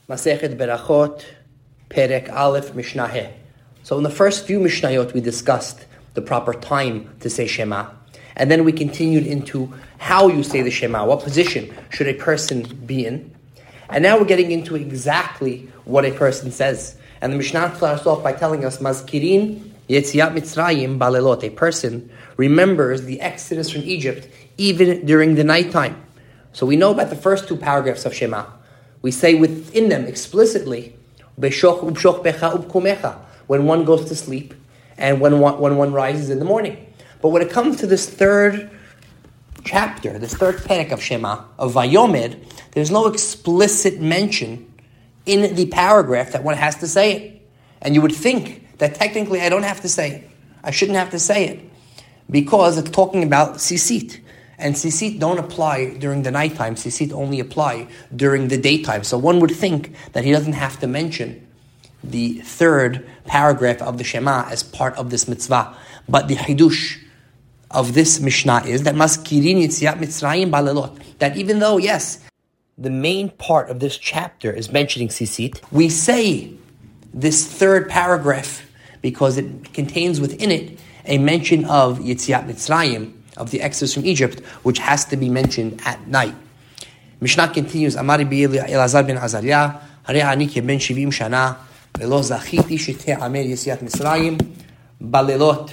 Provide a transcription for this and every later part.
Masechet Berachot, Perek Aleph, Mishnah He. So in the first few Mishnayot, we discussed the proper time to say Shema. And then we continued into how you say the Shema. What position should a person be in? And now we're getting into exactly what a person says. And the Mishnah starts off by telling us, Mazkirin Yetziat Mitzrayim Balelot. A person remembers the exodus from Egypt even during the nighttime. So we know about the first two paragraphs of Shema. We say within them explicitly, Beshoch ubshoch becha ubkumecha, when one goes to sleep and when one rises in the morning. But when it comes to this third chapter, this third perek of Shema, of Vayomer, there's no explicit mention in the paragraph that one has to say it. And you would think that technically I don't have to say it. I shouldn't have to say it. Because it's talking about sisit. And sisit don't apply during the nighttime. Sisit only apply during the daytime. So one would think that he doesn't have to mention the third paragraph of the Shema as part of this mitzvah. But the chidush of this Mishnah is that Mazkirin Yetziat Mitzrayim Balelot. That even though, yes, the main part of this chapter is mentioning sisit, we say this third paragraph because it contains within it a mention of Yetziat Mitzrayim, of the exodus from Egypt, which has to be mentioned at night. Mishnah continues, Amar Rabbi Elazar ben Azariah, Harei ani keben 70 shana, velo zachiti shete'amer Yetziat Mitzrayim balelot.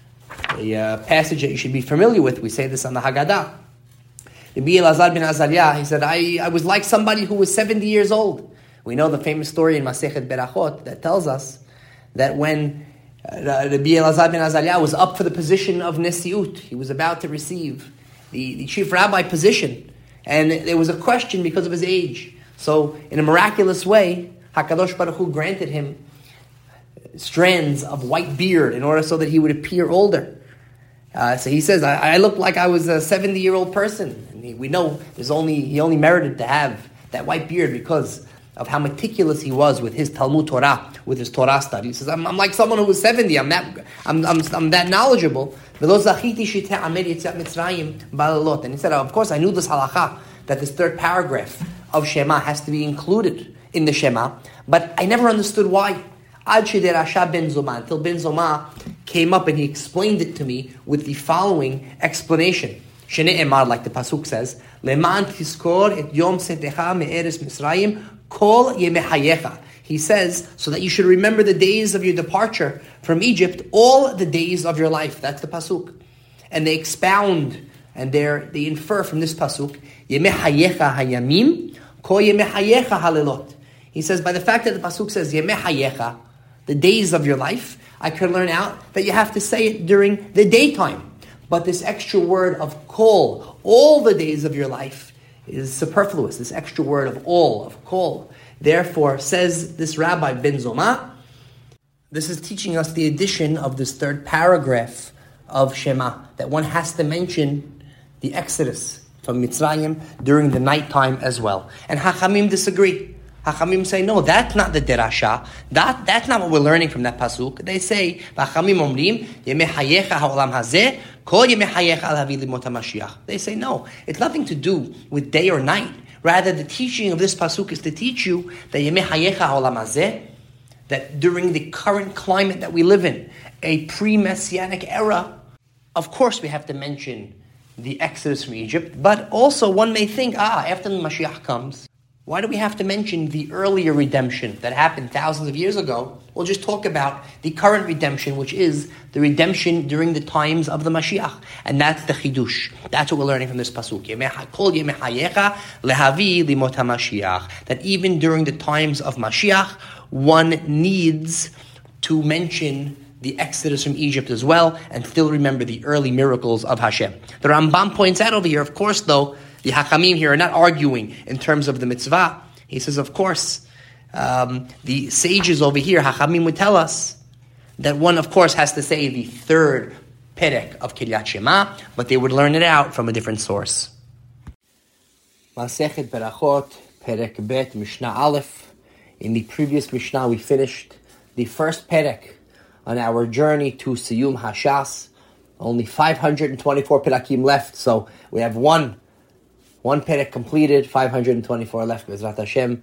A passage that you should be familiar with. We say this on the Haggadah. Rabbi Elazar ben Azariah, he said, I was like somebody who was 70 years old. We know the famous story in Masechet Berachot that tells us that when Rabbi Elazar ben Azariah was up for the position of Nesiut, he was about to receive the chief rabbi position. And there was a question because of his age. So in a miraculous way, HaKadosh Baruch Hu granted him strands of white beard in order so that he would appear older. So he says, I looked like I was a 70-year-old person. And we know he only merited to have that white beard because of how meticulous he was with his Talmud Torah, with his Torah study. He says, I'm like someone who was 70. I'm that knowledgeable. And he said, of course, I knew this halacha, that this third paragraph of Shema has to be included in the Shema, but I never understood why. Until Ben Zoma came up and he explained it to me with the following explanation. Shene'emar, like the pasuk says, Leman tiskor et yom setecha me'eres Misrayim kol yemehayecha. He says, so that you should remember the days of your departure from Egypt, all the days of your life. That's the pasuk. And they expound and they infer from this pasuk, yemehayecha hayamim, kol yemehayecha halelot. He says, by the fact that the pasuk says yemehayecha, the days of your life, I could learn out that you have to say it during the daytime. But this extra word of kol, all the days of your life, is superfluous. This extra word of all, of kol. Therefore, says this Rabbi Ben Zoma, this is teaching us the addition of this third paragraph of Shema, that one has to mention the exodus from Mitzrayim during the nighttime as well. And Hachamim disagree. Hachamim say, no, that's not the derasha. That's not what we're learning from that pasuk. They say, Hachamim omrim, yemei hayecha ha'olam hazeh, kol yemei hayecha al havi limot HaMashiach. They say, no, it's nothing to do with day or night. Rather, the teaching of this pasuk is to teach you that yemei hayecha ha'olam hazeh, that during the current climate that we live in, a pre-Messianic era, of course we have to mention the exodus from Egypt, but also one may think, after the Mashiach comes, why do we have to mention the earlier redemption that happened thousands of years ago? We'll just talk about the current redemption, which is the redemption during the times of the Mashiach. And that's the chidush. That's what we're learning from this pasuk. That even during the times of Mashiach, one needs to mention the exodus from Egypt as well, and still remember the early miracles of Hashem. The Rambam points out over here, of course, though, the Hachamim here are not arguing in terms of the mitzvah. He says, of course, the sages over here, Hachamim would tell us that one, of course, has to say the third perek of Kiryat Shema, but they would learn it out from a different source. Masechet Berachot, perek bet, Mishnah Aleph. In the previous Mishnah, we finished the first perek on our journey to Siyum Hashas. Only 524 perakim left, so we have one perek completed, 524 left, Bezrat Hashem.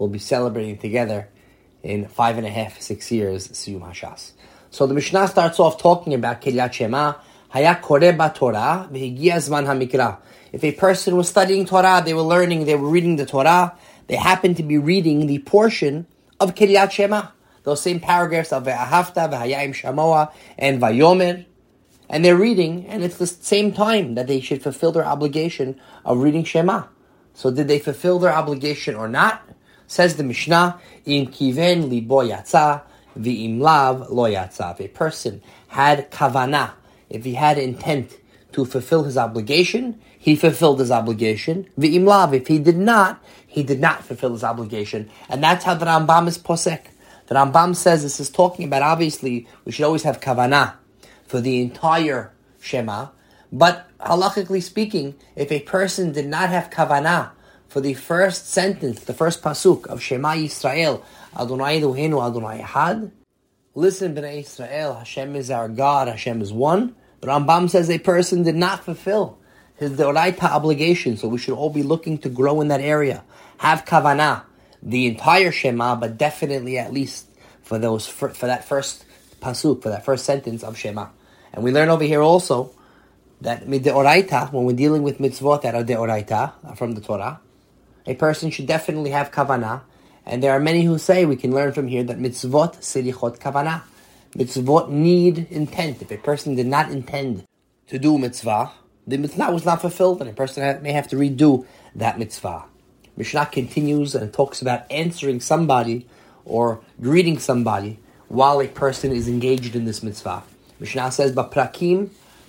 we'll be celebrating together in 5.5, 6 years, Siyum Hashas. So the Mishnah starts off talking about Kiryat Shema, Haya Koreh Torah, V'higia Zman HaMikra. If a person was studying Torah, they were learning, they were reading the Torah, they happened to be reading the portion of Kiryat Shema, those same paragraphs of Ve'ahavta, Ve'hayim Shamoa, and Vayomer, and they're reading, and it's the same time that they should fulfill their obligation of reading Shema. So did they fulfill their obligation or not? Says the Mishnah, Im kiven libo yatsa, v'im lav lo yatsa. If a person had kavanah, if he had intent to fulfill his obligation, he fulfilled his obligation. V'im lav, if he did not fulfill his obligation. And that's how the Rambam is posek. The Rambam says this is talking about, obviously, we should always have kavanah for the entire Shema. But halachically speaking, if a person did not have kavanah for the first sentence, the first pasuk of Shema Yisrael, Adonai Eloheinu Adonai Echad, listen, Bnei Yisrael, Hashem is our God, Hashem is one. The Rambam says a person did not fulfill his Deoraita obligation, so we should all be looking to grow in that area. Have kavanah, the entire Shema, but definitely at least for that first pasuk, for that first sentence of Shema. And we learn over here also that Deoraita, when we're dealing with mitzvot that are Deoraita, from the Torah, a person should definitely have kavanah. And there are many who say we can learn from here that mitzvot selichot kavanah. Mitzvot need intent. If a person did not intend to do mitzvah, the mitzvah was not fulfilled, and a person may have to redo that mitzvah. Mishnah continues and talks about answering somebody or greeting somebody while a person is engaged in this mitzvah. Mishnah says, "Baprakim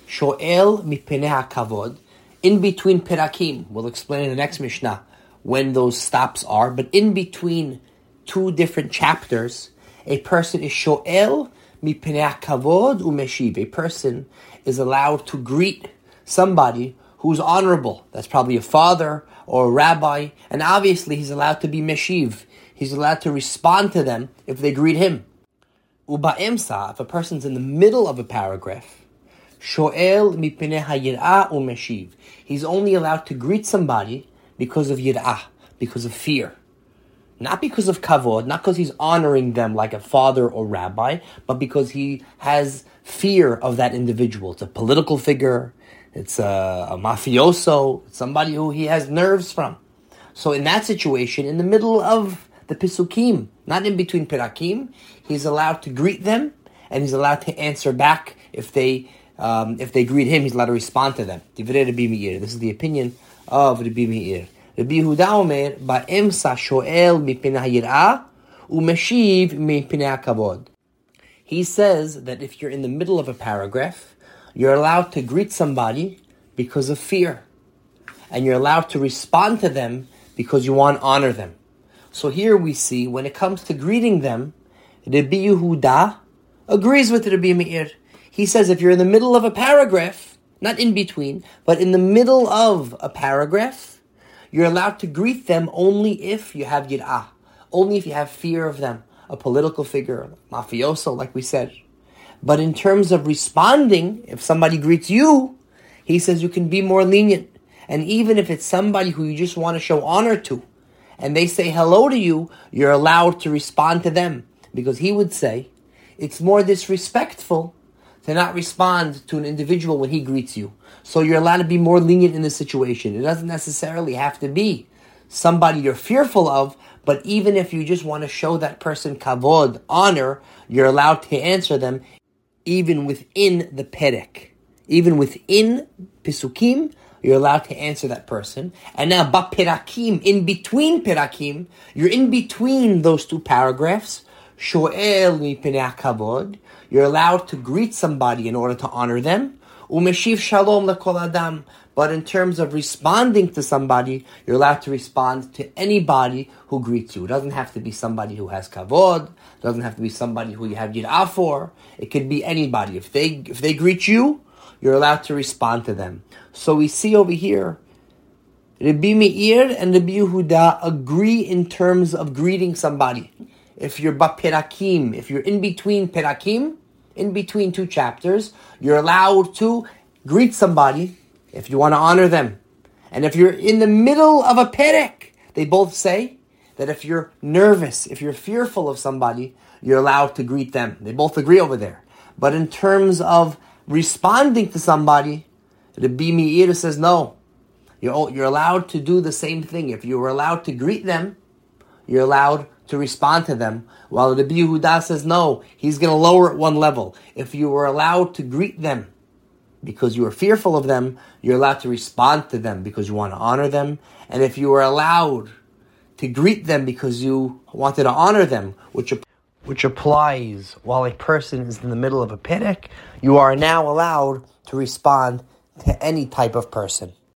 shoel mipnei hakavod." In between perakim, we'll explain in the next Mishnah when those stops are, but in between two different chapters, a person is shoel mipnei hakavod umeshiv. A person is allowed to greet somebody who's honorable. That's probably a father or a rabbi, and obviously he's allowed to be meshiv. He's allowed to respond to them if they greet him. Uba'emsa, if a person's in the middle of a paragraph, shoel mipnei hayirah umeshiv. He's only allowed to greet somebody because of yirah, because of fear. Not because of kavod, not because he's honoring them like a father or rabbi, but because he has fear of that individual. It's a political figure, it's a mafioso, it's somebody who he has nerves from. So in that situation, in the middle of the pisukim, not in between perakim, he's allowed to greet them, and he's allowed to answer back if they greet him. He's allowed to respond to them. Divrei Rabbi Meir. This is the opinion of Rabbi Meir. Rabbi Yehuda Omer, ba'emsa shoel mipnei hayirah umeshiv mipnei hakavod. He says that if you're in the middle of a paragraph, you're allowed to greet somebody because of fear, and you're allowed to respond to them because you want to honor them. So here we see, when it comes to greeting them, Rabbi Yehuda agrees with Rabbi Meir. He says if you're in the middle of a paragraph, not in between, but in the middle of a paragraph, you're allowed to greet them only if you have yirah, only if you have fear of them, a political figure, a mafioso, like we said. But in terms of responding, if somebody greets you, he says you can be more lenient. And even if it's somebody who you just want to show honor to, and they say hello to you, you're allowed to respond to them. Because he would say, it's more disrespectful to not respond to an individual when he greets you. So you're allowed to be more lenient in this situation. It doesn't necessarily have to be somebody you're fearful of, but even if you just want to show that person kavod, honor, you're allowed to answer them even within the perek. Even within pisukim, you're allowed to answer that person. And now, ba'perakim, in between perakim, you're in between those two paragraphs, shoel mipnei hakavod, you're allowed to greet somebody in order to honor them, umeshiv shalom lekol adam. But in terms of responding to somebody, you're allowed to respond to anybody who greets you. It doesn't have to be somebody who has kavod. It doesn't have to be somebody who you have yirah for. It could be anybody. If they greet you, you're allowed to respond to them. So we see over here, Rabbi Meir and Rabbi Yehuda agree in terms of greeting somebody. If you're ba'perakim, if you're in between perakim, in between two chapters, you're allowed to greet somebody if you want to honor them. And if you're in the middle of a perek, they both say that if you're nervous, if you're fearful of somebody, you're allowed to greet them. They both agree over there. But in terms of responding to somebody, Rabbi Meir says no. You're allowed to do the same thing. If you were allowed to greet them, you're allowed to respond to them. While Rabbi Yehuda says no, he's going to lower it one level. If you were allowed to greet them because you were fearful of them, you're allowed to respond to them because you want to honor them. And if you were allowed to greet them because you wanted to honor them, which applies while a person is in the middle of a perek, you are now allowed to respond to any type of person.